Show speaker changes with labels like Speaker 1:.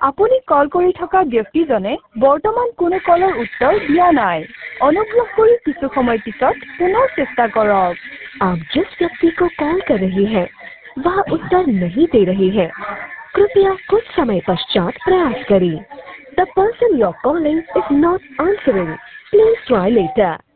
Speaker 1: আপুনি কল কৰি থকা ব্যক্তিজনে বৰ্তমান কোনো কলৰ উত্তৰ দিয়া নাই। অনুগ্ৰহ কৰি কিছু সময় পিছত পুনৰ চেষ্টা কৰক।
Speaker 2: आप जिस व्यक्ति को कॉल कर रही हैं, वह उत्तर नहीं दे रही है। कृपया कुछ समय पश्चात प्रयास करें। The person you're calling is not answering. Please try later.